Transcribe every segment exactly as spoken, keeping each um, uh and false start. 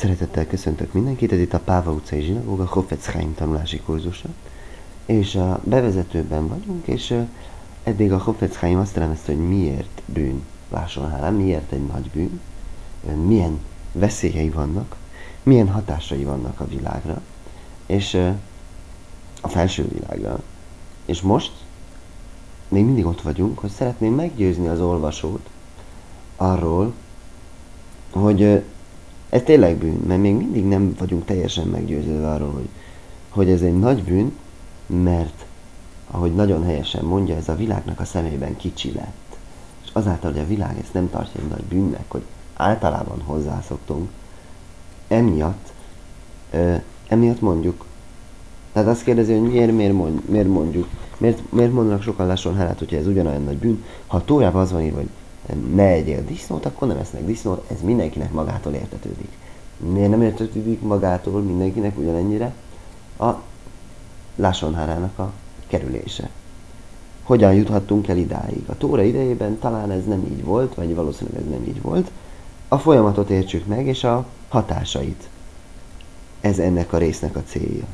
Szeretettel köszöntök mindenkit, ez itt a Páva utcai zsinagóga, Chofetz Chaim tanulási kurzusa. És a bevezetőben vagyunk, és eddig a Chofetz Chaim azt elemezte, hogy miért bűn Lásson hálá, miért egy nagy bűn, milyen veszélyei vannak, milyen hatásai vannak a világra, és a felső világra. És most még mindig ott vagyunk, hogy szeretném meggyőzni az olvasót arról, hogy ez tényleg bűn, mert még mindig nem vagyunk teljesen meggyőződve arról, hogy, hogy ez egy nagy bűn, mert, ahogy nagyon helyesen mondja, ez a világnak a szemében kicsi lett. És azáltal, hogy a világ ezt nem tartja egy nagy bűnnek, hogy általában hozzászoktunk, emiatt, ö, emiatt mondjuk, tehát azt kérdezi, hogy miért, miért, mond, miért mondjuk, miért, miért mondanak sokan Lásson hálát, hogyha ez ugyanolyan nagy bűn. Ha a Tórában az van írva, hogy ne egyél disznót, akkor nem esznek disznót, ez mindenkinek magától értetődik. Miért nem értetődik magától mindenkinek ugyanennyire? A Lásson hálának a kerülése. Hogyan juthattunk el idáig? A Tóra idejében talán ez nem így volt, vagy valószínűleg ez nem így volt. A folyamatot értsük meg, és a hatásait. Ez ennek a résznek a célja.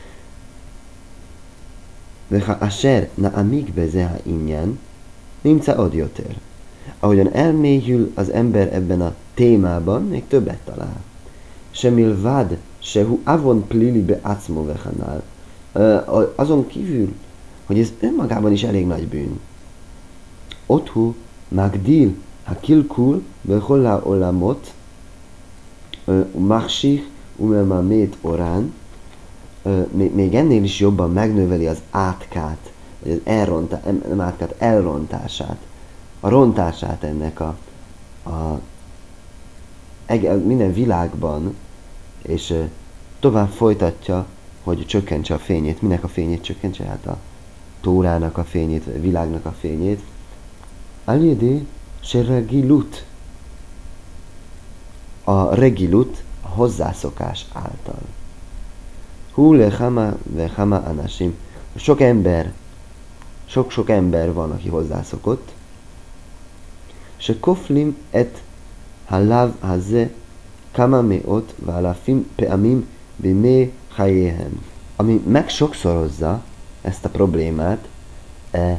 Veha asher na'amik bezeha inyan, nimca od yoter. Ahogyan elmélyül az ember ebben a témában, még többet talál. Semil vad, sehu avon plili be acmo vechanál. Azon kívül, hogy ez önmagában is elég nagy bűn. Othu magdil ha kilkul beholla olamot machsich umemamét orán, még ennél is jobban megnöveli az átkát, vagy az elrontá, nem átkát, elrontását, a rontását ennek a, a minden világban, és tovább folytatja, hogy csökkentse a fényét. Minek a fényét csökkentse? Hát a Tórának a fényét, a világnak a fényét. Aljédé se regilut. A regilut a hozzászokás által. Hú lechama vechama anasim. Sok ember, sok-sok ember van, aki hozzászokott. Se koflim et halav haze kama meot válafim peamim bimé hajehem. Ami megsokszorozza ezt a problémát e,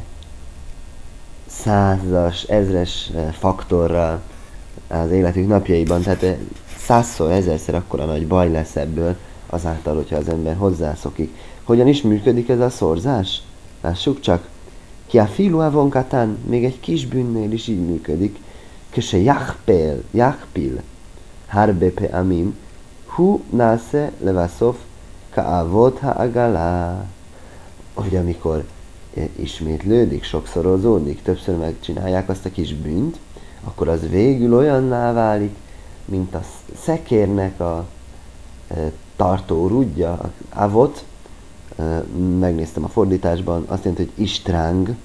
százas, ezres faktorral az életük napjaiban, tehát e, százszor, ezerszer akkora nagy baj lesz ebből azáltal, hogyha az ember hozzászokik. Hogyan is működik ez a szorzás? Lássuk csak. Ki a filu avonkatán, még egy kis bűnnél is így működik. Köse jachpil, jachpil, harbe peamim, hu nase levaszof ka'avot ha'agala. Hogy amikor ismétlődik, sokszorozódik, többször megcsinálják azt a kis bűnt, akkor az végül olyanná válik, mint a szekérnek a e, tartó rudja, avot, e, megnéztem a fordításban, azt jelenti, hogy istráng.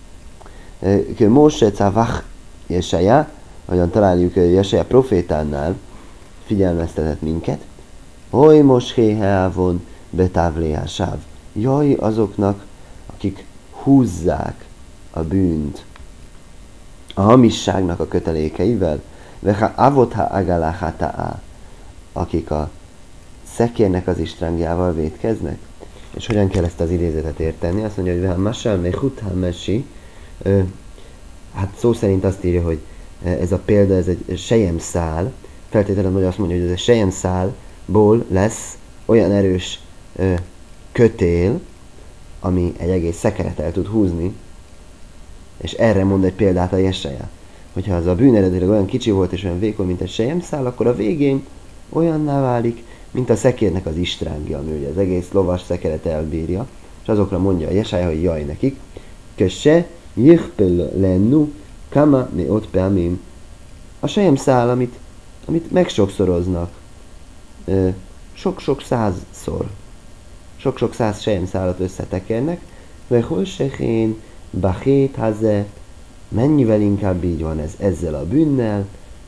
E, Móse cavach Jesaja, ahogyan találjuk Jesaja profétánál, figyelmeztetett minket, Hoj moshéheávon betávléhásáv. Jaj azoknak, akik húzzák a bűnt a hamisságnak a kötelékeivel, veha avotha agalachataá, akik a szekérnek az istrángjával vétkeznek. És hogyan kell ezt az idézetet érteni? Azt mondja, hogy veha masal mechutha mesi, hát szó szerint azt írja, hogy ez a példa, ez egy selyemszál, feltételem, hogy azt mondja, hogy ez a selyemszálból lesz olyan erős ö, kötél, ami egy egész szekeret el tud húzni, és erre mond egy példát a Jesaja. Hogyha az a bűn eredetileg olyan kicsi volt és olyan vékony, mint egy selyemszál, akkor a végén olyanná válik, mint a szekérnek az istrángja, ami ugye az egész lovas szekeret elbírja, és azokra mondja a Jesaja, hogy jaj nekik, kösse jichpel lennu kama meot peamim. A selyemszál, amit, amit megsokszoroznak, ö, sok-sok százszor, sok-sok száz selyemszálat összetekernek, ve hol sechén, bachét haze, mennyivel inkább így van ez ezzel a bűnnel,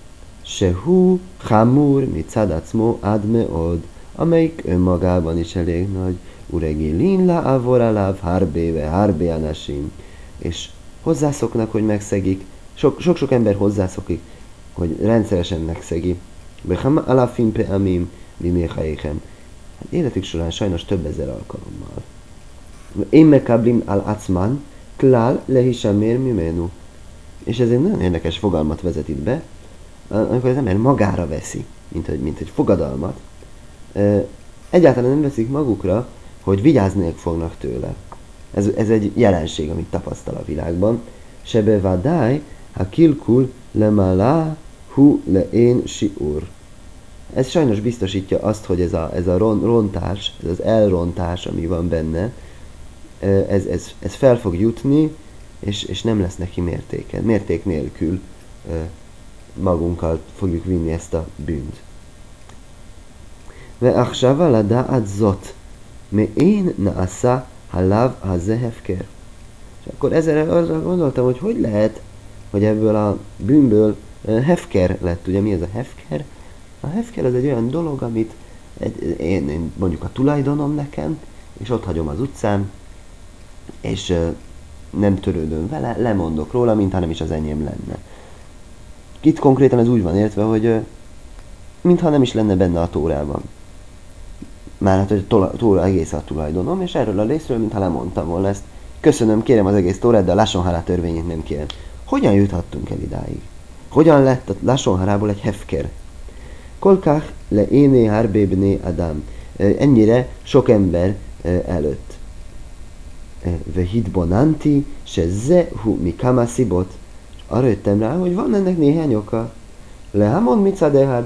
sehu chamur micadacmo admeod, amelyik önmagában is elég nagy, uregi linla avoraláv harbéve harbé anasim, és hozzászoknak, hogy megszegik, sok-sok ember hozzászokik, hogy rendszeresen megszegi Bechama alafim pe'amim biméchaéhem. Hát életük során sajnos több ezer alkalommal. Én megkablim al acman, klál lehisamér mimenu. És ez egy nagyon érdekes fogalmat vezet itt be, amikor az ember magára veszi, mint egy, mint egy fogadalmat. Egyáltalán nem veszik magukra, hogy vigyázniak fognak tőle. Ez, ez egy jelenség, amit tapasztal a világban. Sebe vadály, ha kilkul lemala hu le én siur. Ez sajnos biztosítja azt, hogy ez a, ez a ron, rontás, ez az elrontás, ami van benne, ez, ez, ez fel fog jutni, és, és nem lesz neki mértéken. Mérték nélkül magunkkal fogjuk vinni ezt a bűnt. ועכשיו על הדעת זאת, מאין נעשה halav hazehefker. És akkor ezzel arra gondoltam, hogy hogy lehet, hogy ebből a bűnből hefker lett. Ugye mi ez a hefker? A hefker az egy olyan dolog, amit egy, én, én mondjuk a tulajdonom nekem, és ott hagyom az utcán, és uh, nem törődöm vele, lemondok róla, mintha nem is az enyém lenne. Itt konkrétan ez úgy van értve, hogy uh, mintha nem is lenne benne a tórában. Már hát, hogy a tóra egész a tulajdonom, és erről a részről, mintha lemondtam volna ezt. Köszönöm, kérem az egész tórát, de a Lashon Hara törvényét nem kérem. Hogyan juthattunk el idáig? Hogyan lett a Lashon Harából egy hefker? Kolkach le éné harbébné adam. Ennyire sok ember előtt. Ve hitbonanti, se ze hu mi kamaszibot. Arra jöttem rá, hogy van ennek néhány oka. Lehamon micadehad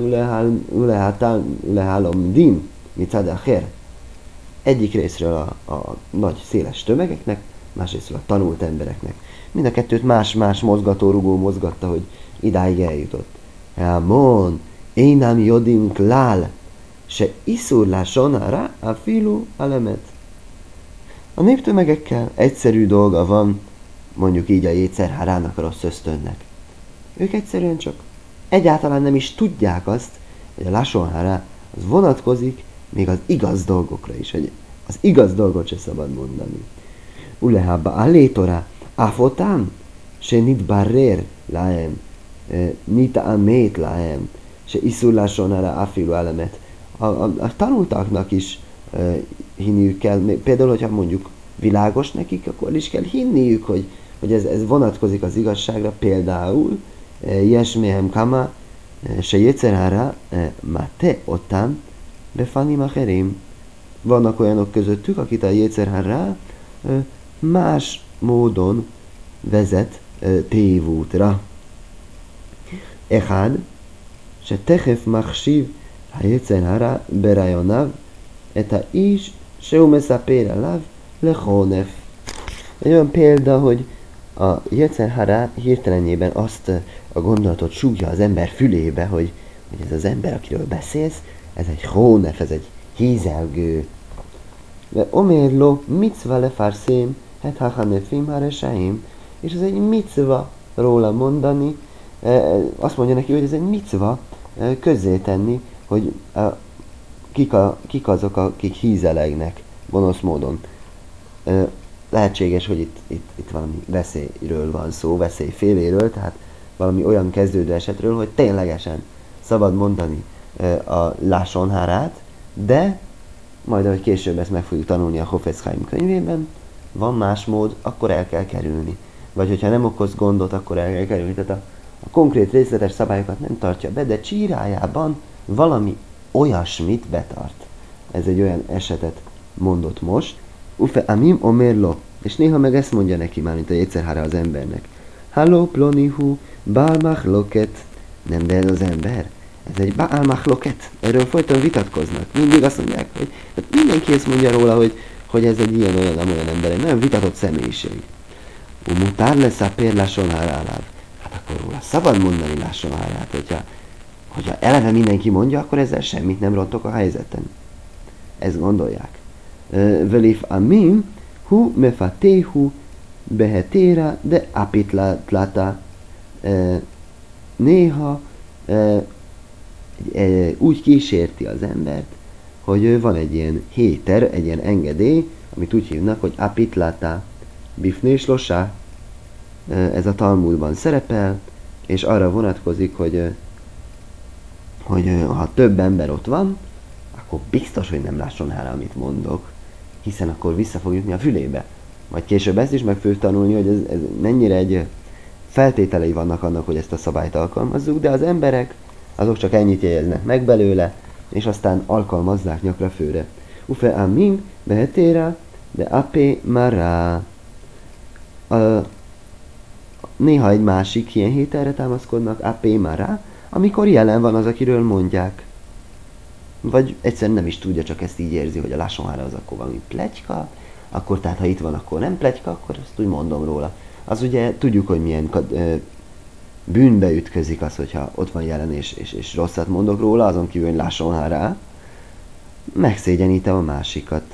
ulehálom din. Micadacher. Egyik részről a, a nagy széles tömegeknek, másrésztről a tanult embereknek. Mind a kettőt más-más mozgatórugó mozgatta, hogy idáig eljutott. Hamon, énám jodim klál, se iszurlá sonára a filu alemet. A néptömegekkel egyszerű dolga van, mondjuk így a Jétszer Harának a rossz ösztönnek. Ők egyszerűen csak egyáltalán nem is tudják azt, hogy a Lashon Hara az vonatkozik még az igaz dolgokra is, hogy az igaz dolgot se szabad mondani. Ulehába alétora, afotám, se nit barrér láhem, nita amét láhem, se iszurlásonára afilu elemet. A, a, a tanultaknak is uh, hinniük kell, például, hogyha mondjuk világos nekik, akkor is kell hinniük, hogy, hogy ez, ez vonatkozik az igazságra. Például, jesméhem kama, se Jétszer Hara, mate otám, befanim acherim. Vannak olyanok közöttük, akit a Jétszer Hara más módon vezet tévútra. Echad, se techef machshiv a Jétszer Hara berajonav, et a is se הוא מספר עליו לחונף. Egy olyan példa, hogy a Jétszer Hara hirtelenjében azt a gondolatot súgja az ember fülébe, hogy, hogy ez az ember, akiről beszélsz, ez egy hónef, ez egy hízelgő. De omerlo micva lefarszém, het hachanefim haresaim, és ez egy micva róla mondani, azt mondja neki, hogy ez egy micva közzétenni, hogy a, kik, a, kik azok, akik hízelegnek gonosz módon. Lehetséges, hogy itt, itt, itt valami veszélyről van szó, veszély féléről, tehát valami olyan kezdődő esetről, hogy ténylegesen szabad mondani a Lashon Harát, de majd, ahogy később ezt meg fogjuk tanulni a Chofetz Chaim könyvében, van más mód, akkor el kell kerülni. Vagy hogyha nem okoz gondot, akkor el kell kerülni. Tehát a, a konkrét részletes szabályokat nem tartja be, de csírájában valami olyasmit betart. Ez egy olyan esetet mondott most. Ufe amim omerlo. És néha meg ezt mondja neki már, mint a Jétszer Hara az embernek. Halló plonihu, bál machloket. Nem, de ez az ember. Ez egy bál machloket. Erről folyton vitatkoznak. Mindig azt mondják, hogy hát mindenki ezt mondja róla, hogy, hogy ez egy ilyen olyan, olyan ember, egy nagyon vitatott személyiség. Umutár lesz a pér Lashon Haráláv. Hát akkor róla szabad mondani Lashon Harát, hogyha, hogyha eleve mindenki mondja, akkor ezzel semmit nem rontok a helyzeten. Ezt gondolják. Velif amim, hu mefatéhu, behetéra, de apitlata. Néha úgy kísérti az embert, hogy van egy ilyen héter, egy ilyen engedély, amit úgy hívnak, hogy apitlata, bifnés losá. Ez a Talmudban szerepel, és arra vonatkozik, hogy hogy ha több ember ott van, akkor biztos, hogy nem lásson el, amit mondok, hiszen akkor vissza fog jutni a fülébe. Majd később ezt is meg fogjuk tanulni, hogy ez, ez mennyire egy feltételei vannak annak, hogy ezt a szabályt alkalmazzuk, de az emberek azok csak ennyit jegyeznek meg belőle, és aztán alkalmazzák nyakra főre. Ufe amin behetéra, de apé mará. Néha egy másik ilyen hételre támaszkodnak, apé mará, amikor jelen van az, akiről mondják. Vagy egyszerűen nem is tudja, csak ezt így érzi, hogy a lásonhára az akkor valami pletyka, akkor tehát ha itt van, akkor nem pletyka, akkor azt úgy mondom róla. Az ugye tudjuk, hogy milyen ö, bűnbe ütközik az, hogyha ott van jelen és, és, és rosszat mondok róla, azon kívül, hogy lásonhára, megszégyenítem a másikat.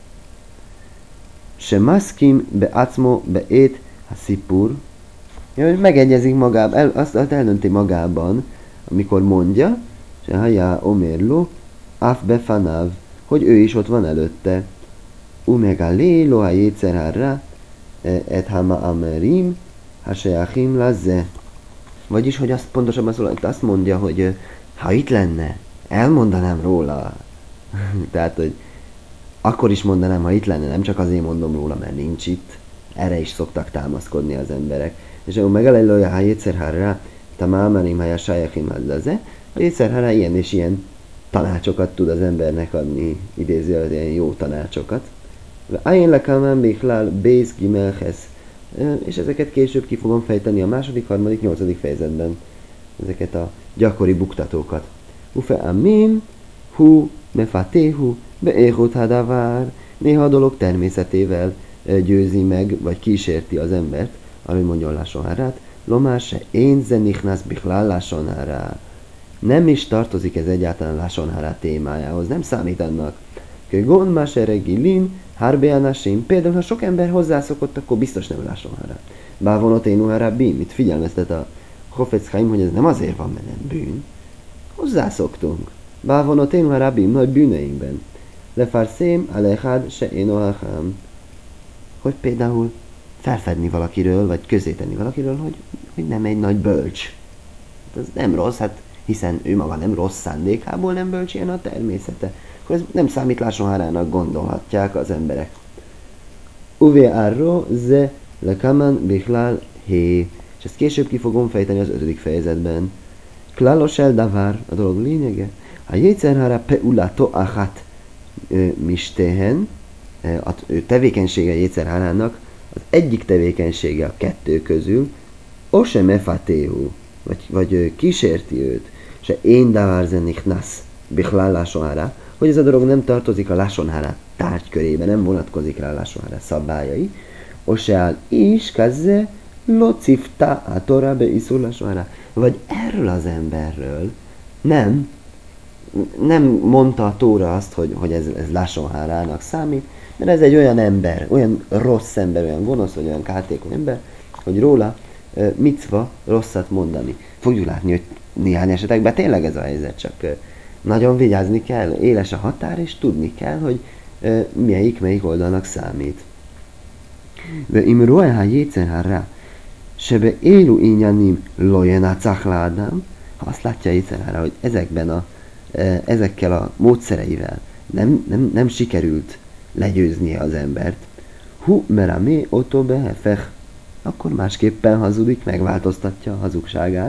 Se maszkim be acmo be ét ha szipur, megegyezik magában, el, azt, azt eldönti magában, amikor mondja, se hajá omerlo, af befanav, hogy ő is ott van előtte. Umega lélo a jétszerárra, et hama amerim, ha sejachim lazze. Vagyis, hogy azt pontosabban szól, azt mondja, hogy ha itt lenne, elmondanám róla. Tehát, hogy akkor is mondanám, ha itt lenne, nem csak azért mondom róla, mert nincs itt. Erre is szoktak támaszkodni az emberek. És akkor megalelője, ha jétszerárra, tamámarim, ha sejachim lazze. A jétszerárra ilyen és ilyen tanácsokat tud az embernek adni, idézőjelben ilyen jó tanácsokat. Ajen lekamán bichlál bész gimelhez. És ezeket később ki fogom fejteni a második, harmadik, nyolcadik fejezetben. Ezeket a gyakori buktatókat. Ufe amin, hu, mefatéhu, beéhot hadavár. Néha a dolog természetével győzi meg, vagy kísérti az embert, ahogy mondjon lásonhárát. Lomás se én zenichnász bichlál lásonhárá. Nem is tartozik ez egyáltalán lásonhárá témájához, nem számít annak. Gond más eregilin, hárbeánásim, például ha sok ember hozzászokott, akkor biztos nem lásonhárá. Bávonot én uhárábbim, itt figyelmeztet a Chofetz Chaim, hogy ez nem azért van, mert nem bűn. Hozzászoktunk. Bávonot én uhárábbim, nagy bűneinkben. Lefárszém, alechad, se én ohachám. Hogy például felfedni valakiről, vagy közéteni valakiről, hogy, hogy nem egy nagy bölcs. Ez nem rossz, hát hiszen ő maga nem rossz szándékából nem bölcs, ilyen a természete. Akkor ez nem számít lásonhárának gondolhatják az emberek. Uvé arro ze lekaman bichlál hé. És ezt később ki fogom fejteni az ötödik fejezetben. Klalos el davár, a dolog lényege. A jétszerhára peula toachat mistehen, a tevékenysége jétszerhárának, az egyik tevékenysége a kettő közül, ose mefatéhu, vagy, vagy kísérti őt, se én davár zenichnasz bichlál lásonhára, hogy ez a dolog nem tartozik a lásonhára tárgykörébe, nem vonatkozik rá a lásonhára szabályai. Oseál is kazze locifta a Torah be iszur lásonhára. Vagy erről az emberről nem, nem mondta a Tóra azt, hogy, hogy ez, ez lásonhárának számít, mert ez egy olyan ember, olyan rossz ember, olyan gonosz, vagy olyan kártékony ember, hogy róla uh, micva rosszat mondani. Fogjuk látni, hogy néhány esetekben tényleg ez a helyzet, csak uh, nagyon vigyázni kell, éles a határ, és tudni kell, hogy uh, melyik, melyik oldalnak számít. Ve im roeha jétszerhára, sebe élu inyanim lojena cachládám, ha azt látja jétszerhára, hogy ezekben a, uh, ezekkel a módszereivel nem, nem, nem sikerült legyőznie az embert, hu meramé otto behefech, akkor másképpen hazudik, megváltoztatja a hazugságát.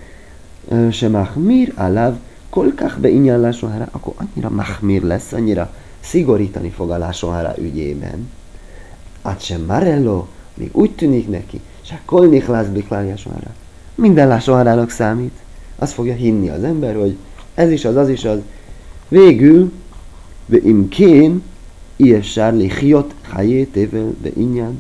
Se mahmir alav kolkach be inyan lásonhára, akkor annyira mahmir lesz, annyira szigorítani fog a lásonhára ügyében. Át sem marello, még úgy tűnik neki, se kolnik lász biklál lásonhára. Minden lásonhárának számít. Azt fogja hinni az ember, hogy ez is az, az is az. Végül, ve imkén, ilyessár lichiot hajé tével be inyan,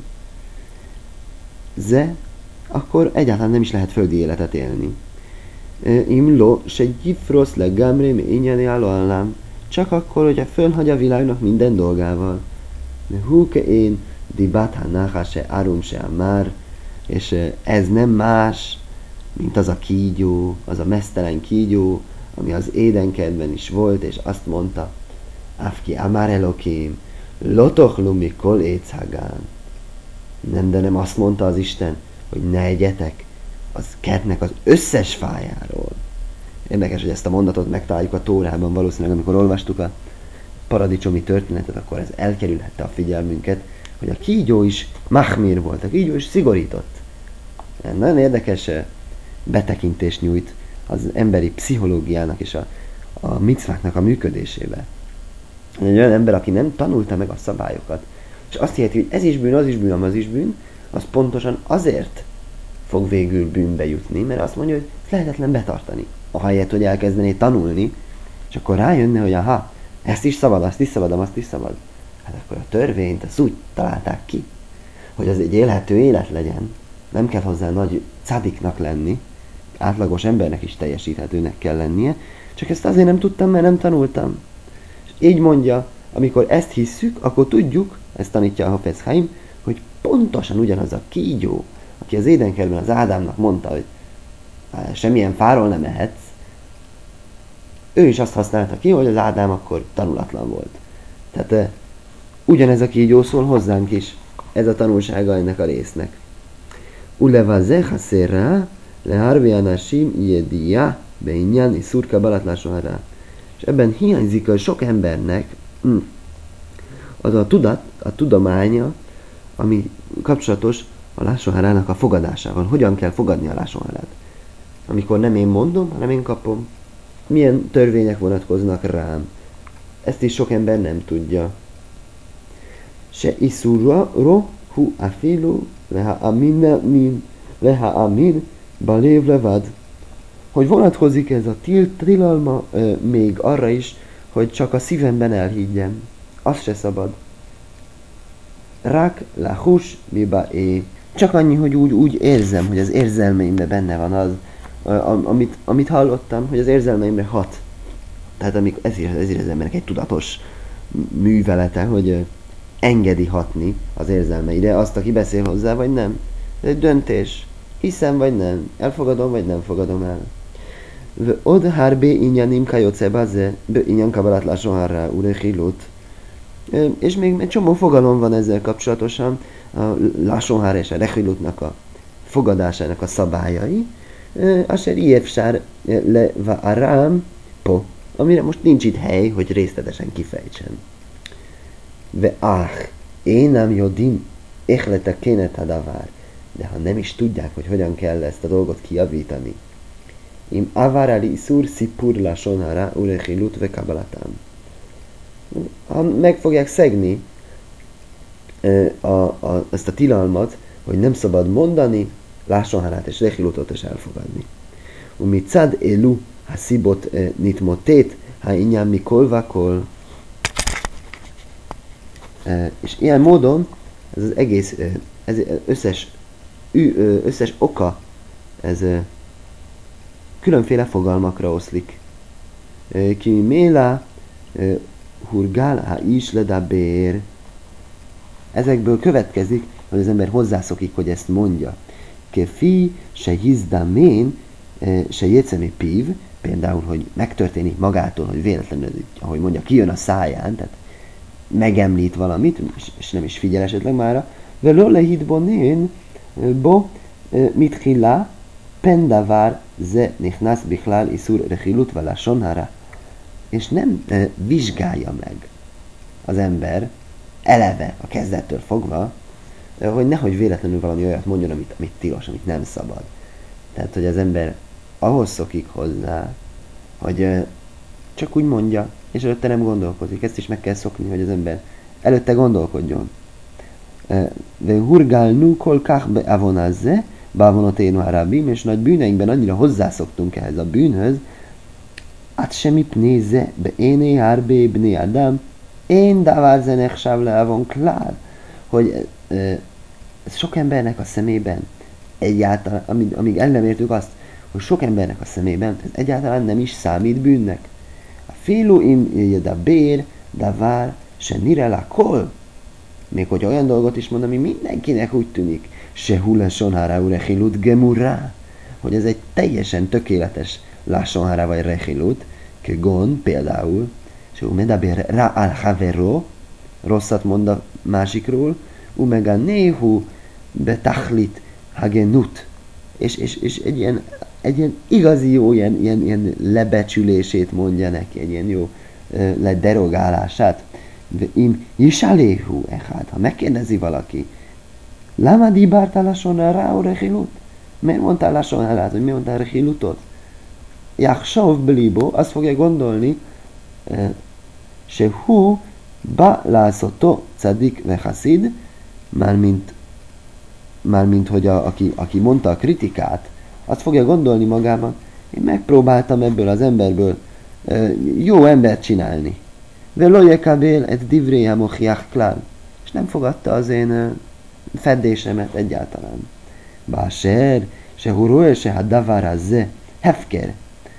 ze, akkor egyáltalán nem is lehet földi életet élni. Imlo se gyifrosz le gamre mi inyani állóállám, csak akkor, hogyha fölhagy a világnak minden dolgával. Húke én, di báthánáha se árum se amár, és ez nem más, mint az a kígyó, az a meztelen kígyó, ami az édenkertben is volt, és azt mondta, Afki amár elokém, lotochlu mikol échágán. Nem, de nem azt mondta az Isten, hogy ne egyetek az kertnek az összes fájáról. Érdekes, hogy ezt a mondatot megtaláljuk a Tórában, valószínűleg amikor olvastuk a paradicsomi történetet, akkor ez elkerülhette a figyelmünket, hogy a kígyó is mahmir volt, a kígyó is szigorított. Nagyon érdekes betekintést nyújt az emberi pszichológiának és a, a micváknak a működésébe. Egy olyan ember, aki nem tanulta meg a szabályokat, és azt hiheti, hogy ez is bűn, az is bűn, az is bűn, az pontosan azért fog végül bűnbe jutni, mert azt mondja, hogy ez lehetetlen betartani. Ahelyett, hogy elkezdené tanulni, és akkor rájönne, hogy aha, ezt is szabad, azt is szabad, azt is szabad. Hát akkor a törvényt azt úgy találták ki, hogy az egy élhető élet legyen. Nem kell hozzá nagy cadiknak lenni, átlagos embernek is teljesíthetőnek kell lennie, csak ezt azért nem tudtam, mert nem tanultam. És így mondja, amikor ezt hisszük, akkor tudjuk, ezt tanítja a Hafez Haim, hogy pontosan ugyanaz a kígyó, aki az édenkertben az Ádámnak mondta, hogy semmilyen fáról nem ehetsz, ő is azt használta ki, hogy az Ádám akkor tanulatlan volt. Tehát uh, ugyanez a kígyó szól hozzánk is, ez a tanulsága ennek a résznek. Ulevazeh haszerra leharbi anashim yediya beinyan iszur kabalat lásonhará. És ebben hiányzik a sok embernek mm, az a tudat, a tudománya, ami kapcsolatos a lásonharának a fogadásával. Hogyan kell fogadni a lásonharát? Amikor nem én mondom, hanem én kapom. Milyen törvények vonatkoznak rám? Ezt is sok ember nem tudja. Se iszurra ro hu afilu leha amin min leha amin balév levad. Hogy vonatkozik ez a tilalma ö, még arra is, hogy csak a szívemben elhiggyem. Az se szabad. Rak lahus miba é. Csak annyi, hogy úgy, úgy érzem, hogy az érzelmeimben benne van az, amit, amit hallottam, hogy az érzelmeimre hat. Tehát amikor ezért, ezért az embernek egy tudatos művelete, hogy engedi hatni az érzelmeire, azt, aki beszél hozzá, vagy nem. Ez egy döntés. Hiszem, vagy nem. Elfogadom, vagy nem fogadom el. Od harbé inyanim kajocé baze, be inyan kabalat lásonharra urechilut. És még egy csomó fogalom van ezzel kapcsolatosan, a lásonhár és a rechilutnak a fogadásának a szabályai, asher iefsár le va'aram po, amire most nincs itt hely, hogy részletesen kifejtsem. Ve ach, én nem jodim, éhlete kénet hadavár, de ha nem is tudják, hogy hogyan kell ezt a dolgot kijavítani. Im avar ali iszur szipur lásonhára urechilut ve kabalatám. Ha meg fogják szegni a, a, ezt a tilalmat, hogy nem szabad mondani, lásonhárát és rechilutot is elfogadni. Umicad elu haszibot nitmotét, ha inyám mikol vakol. És ilyen módon ez az egész, ez összes, összes oka, ez különféle fogalmakra oszlik. Ki méla hurgál ha is ledabér. Ezekből következik, hogy az ember hozzászokik, hogy ezt mondja. Kefi se hizdamén, se jécemi pív, például, hogy megtörténik magától, hogy véletlenül, ahogy mondja, kijön a száján, tehát megemlít valamit, és nem is figyel esetleg mára, velő lehidbonén, bo mitchila, pendavár ze nichnász bichlál iszur rechilut vala sonhara. És nem e, vizsgálja meg az ember eleve, a kezdettől fogva, hogy nehogy véletlenül valami olyat mondjon, amit, amit tilos, amit nem szabad. Tehát, hogy az ember ahhoz szokik hozzá, hogy e, csak úgy mondja, és előtte nem gondolkozik. Ezt is meg kell szokni, hogy az ember előtte gondolkodjon. De hurgálnú kol kach be avonazze, bavonoténu harabim, és nagy bűneinkben annyira hozzászoktunk ehhez a bűnhöz, át semmi pnéze, be éné harbé bné adam, én davár zenek sávle avon klár, hogy e, sok embernek a szemében egyáltalán, amíg, amíg el nem értük azt, hogy sok embernek a szemében ez egyáltalán nem is számít bűnnek. A félu im jeda bér, davár, se nirela kol. Még hogy olyan dolgot is mond, ami mindenkinek úgy tűnik, se hula sonhára urechilut gemurá, hogy ez egy teljesen tökéletes lásonhára vagy rechilut, kegon például, se umedabér rá al havero, rosszat mond a másikról, umega néhu betachlit hagenut, és, és, és egy ilyen egy ilyen igazi jó, ilyen, ilyen, ilyen lebecsülését mondja neki, egy ilyen jó uh, lederogálását. Im Yisaléhu echad, ha megkérdezi valaki, Lama dibártál lasonra rá a rechilut? Miért mondtál lasonra rá, hogy miért mondtál rechilutot? Jachsov blibo, azt fogja gondolni, se hu ba lászoto cadik vechaszid, mármint, mármint hogy a, aki, aki mondta a kritikát, azt fogja gondolni magában, én megpróbáltam ebből az emberből jó embert csinálni. Velojekabél et divréja mochiach klál, és nem fogadta az én fedésemet egyáltalán. Báser, se huróe, se ha davarazze, hefker.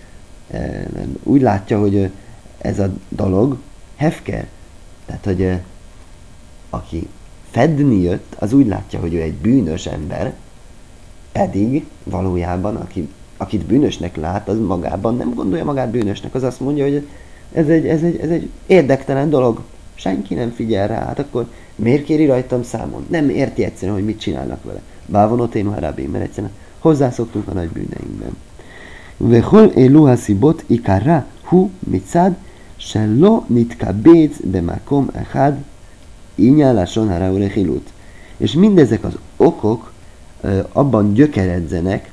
Úgy látja, hogy ez a dolog hefker. Tehát, hogy aki fedni jött, az úgy látja, hogy ő egy bűnös ember, pedig valójában, aki, akit bűnösnek lát, az magában nem gondolja magát bűnösnek, az azt mondja, hogy ez egy, ez egy, ez egy érdektelen dolog. Senki nem figyel rá, hát akkor miért kéri rajtam számon? Nem érti egyszerűen, hogy mit csinálnak vele. Bávonoténu harabén, mert egyszerűen hozzászoktunk a nagy bűneinkben. Vehol elu haszibot ikarra hu mitzad שלא נתקבץ במקום אחד עניין לשון הרע ולחילות. És mindezek az okok ö, abban gyökeredzenek,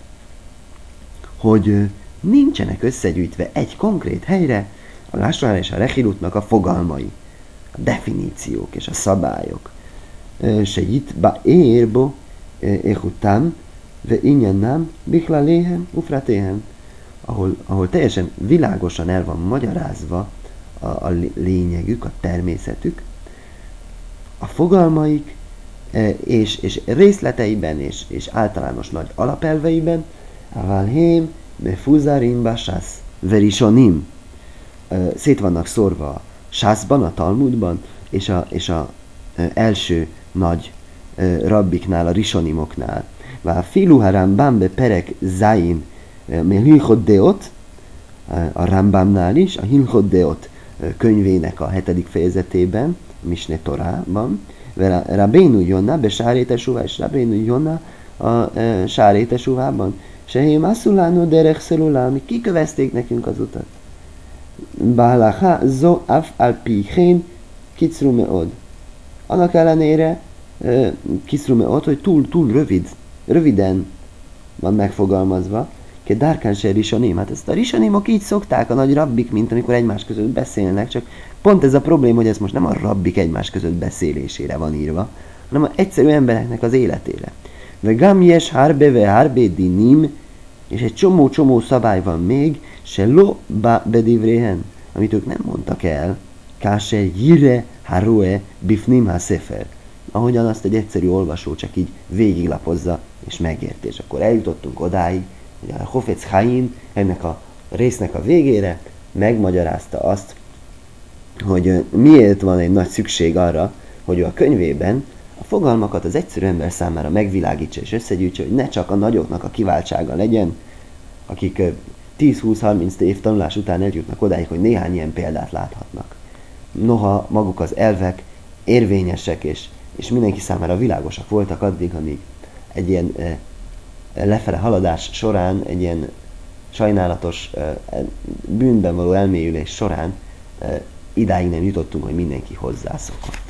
hogy ö, nincsenek összegyűjtve egy konkrét helyre a lásonhara és a rechilutnak a fogalmai, a definíciók és a szabályok. Se itt ba érbo éhutam ve inyanám biklaléhem ufratéhem, ahol, ahol teljesen világosan el van magyarázva a, a lényegük, a természetük, a fogalmaik, és, és részleteiben, és, és általános nagy alapelveiben, avalhém mefuzarim basász verisonim, szét vannak szórva a sászban, a Talmudban, és a, és a első nagy rabbiknál, a risonimoknál. Vá filuha Rambam be perek zain me hilchot deot, a Rambamnál is, a Hilchot Deot könyvének a hetedik fejezetében, Misne Torában, Rabbeinu Jonna be Sárétesuvá, és Rabbeinu Jonna a e, Sárétesuvában, Sehém Asszulánó derech szelulám, kikövezték nekünk az utat. Bálaha zo af al pichén kicru meod. Annak ellenére e, kicru meod, hogy túl, túl rövid, röviden van megfogalmazva, ke dárkán se risonim. Hát ezt a risonimok így szokták, a nagy rabbik, mint amikor egymás között beszélnek, csak pont ez a probléma, hogy ez most nem a rabbik egymás között beszélésére van írva, hanem az egyszerű embereknek az életére. Ve gam yes harbe ve harbe dinim, és egy csomó-csomó szabály van még, se lo ba bedivréhen, amit ők nem mondtak el, káse jire haroe bifnim ha sefer, ahogyan azt egy egyszerű olvasó csak így végiglapozza és megérti. És akkor eljutottunk odáig, hogy a Hofetz Haim ennek a résznek a végére megmagyarázta azt, hogy miért van egy nagy szükség arra, hogy ő a könyvében a fogalmakat az egyszerű ember számára megvilágítsa és összegyűjtse, hogy ne csak a nagyoknak a kiváltsága legyen, akik tíz-húsz-harminc év tanulás után eljutnak odáig, hogy néhány ilyen példát láthatnak. Noha maguk az elvek érvényesek és, és mindenki számára világosak voltak addig, amíg egy ilyen e, lefele haladás során, egy ilyen sajnálatos e, bűnben való elmélyülés során e, idáig nem jutottunk, hogy mindenki hozzászokott.